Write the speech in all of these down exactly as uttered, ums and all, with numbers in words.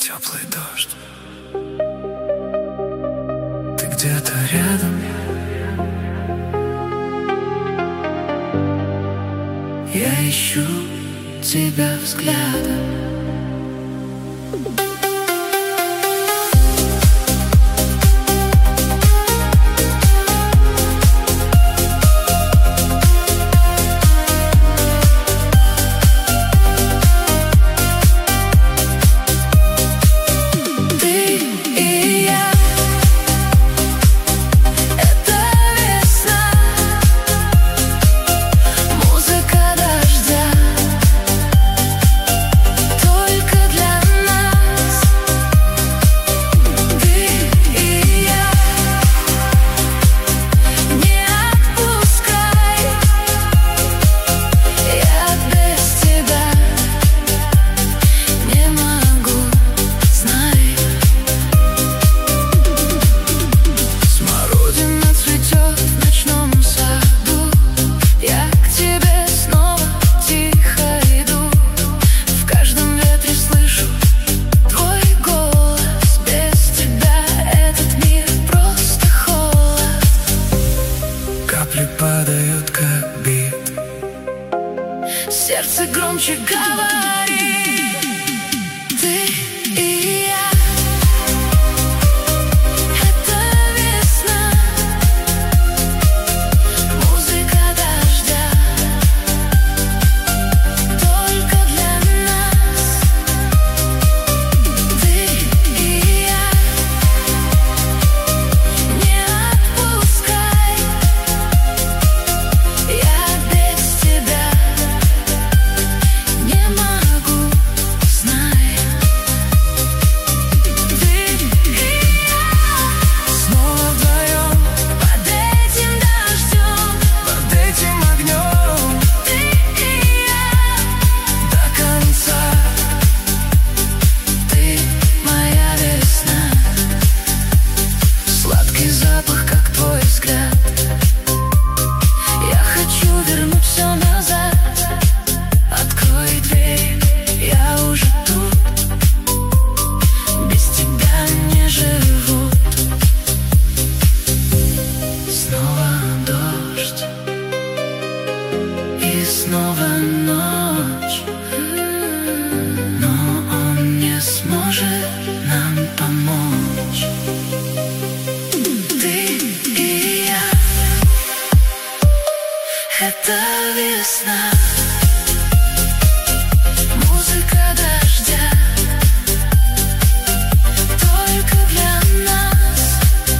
теплый дождь. Ты где-то рядом, я ищу тебя взглядом. Падают как бит, сердце громче говорит. Ты и я — это весна, музыка дождя, только для нас. Ты и я, не отпускай. Запах, как твой взгляд. Я хочу вернуть все назад. Открой дверь, я уже тут. Без тебя не живу. Снова дождь и снова ночь, но он не сможет нам помочь. Это весна, музыка дождя, только для нас.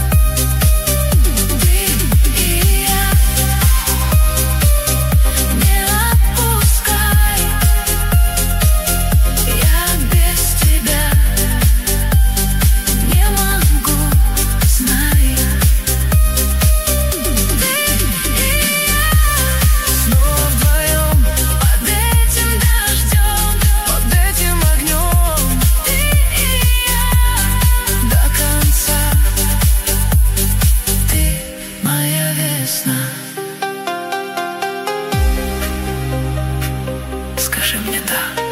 Ты и я, не отпускай. Я без тебя не могу, знай. Скажи мне да.